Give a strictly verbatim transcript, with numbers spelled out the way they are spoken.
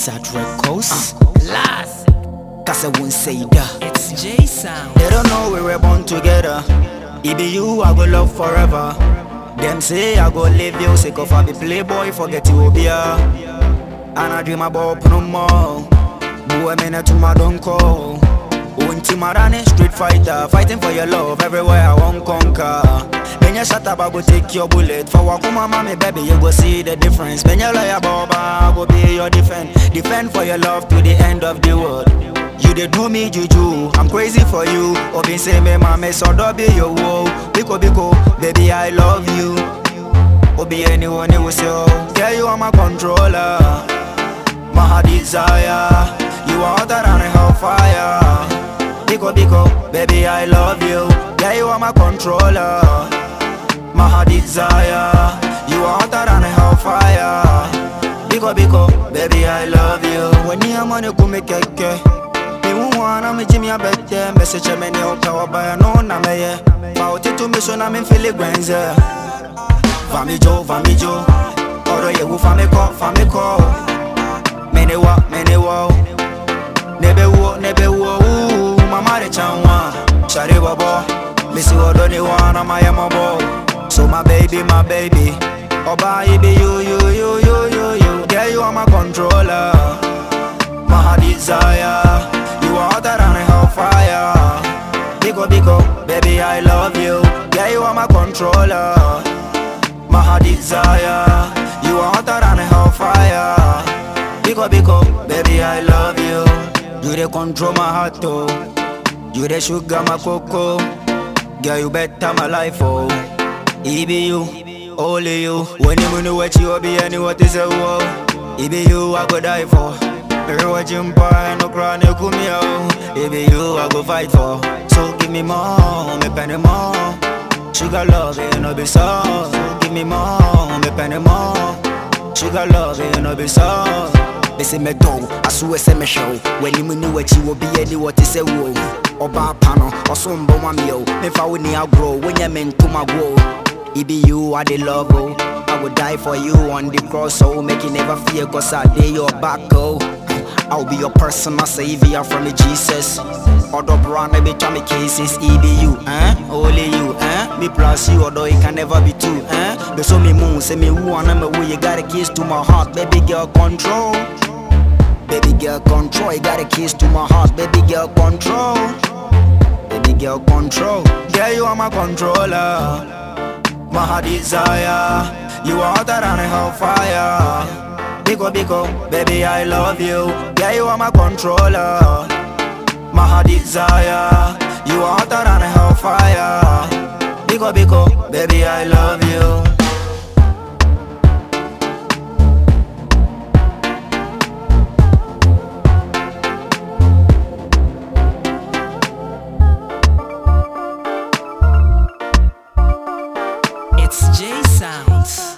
Sad Records. Classic. Cause I won't say that. It's J Sound. They don't know we were born together. It be you I go love forever. Them say I go live you sick of I be playboy forget you obia. And I dream about no more. Boy minute to my don't call. Unti marane street fighter, fighting for your love everywhere I won't conquer. When you shut up I go take your bullet. For wakuma mommy baby you go see the difference. When you lie about I go be your defend. Defend for your love to the end of the world. You dey do me juju, I'm crazy for you. Obi say me mama so do be your wo. Biko biko, baby I love you. Obi anyone you will say, girl you are my controller, my heart desire. You are hotter than a hellfire. Biko biko, baby I love you. Girl you are my controller, my heart desire. You are hotter than a hellfire. Biko biko, baby I love you. When you are money come make keke. Wanna me Jimmy a better message me ne power by no na me ye. Power to me so na me feel it granze. Fami jo, fami jo. Oro ye wu fami ko, fami ko. Mene wa, mene wa. Nebe wo, nebe wo. Mama de chanwa. Shari babo. Missy odo ni wana my mabo. So my baby, my baby. Oba ibe you, you, you, you, you, you. Girl you are my controller, my heart desire. You are hotter than a hellfire. Biko biko, baby I love you. Yeah you are my controller, my heart desire. You are hotter than a hellfire. Biko biko, baby I love you. You dey control my heart oh. You dey sugar my cocoa. Girl you better my life oh. It be you, only you. When you know what you be and what is a war. It be you I go die for. You're watching boy, no cry, no come here. Baby, you I go fight for. So give me more, me penny more. Sugar love, you know be so. Give me more, me penny more. Sugar love, you know be so. They say me do, I swear say me show. When you know what you will be, any what is a woe. Oba pano, or some bomb meal. If I would near grow, when you meant to my grow. It be you I the love, oh. I would die for you on the cross, so make you never fear, cause I dare your back, oh. I'll be your personal savior from me Jesus. Other brand every time me cases, E be you, eh? Only you, eh? Me plus you, although it can never be two, eh? But so me moon, say me who and me who you got a kiss to my heart, baby girl control. Baby girl control, you got a kiss to my heart, baby girl control. Baby girl control, girl you are my controller, my heart desire. You are hotter than a hellfire. Biko biko, baby I love you. Yeah you are my controller, my heart desire. You are hotter than a hellfire. Biko biko, baby I love you. It's J Sound.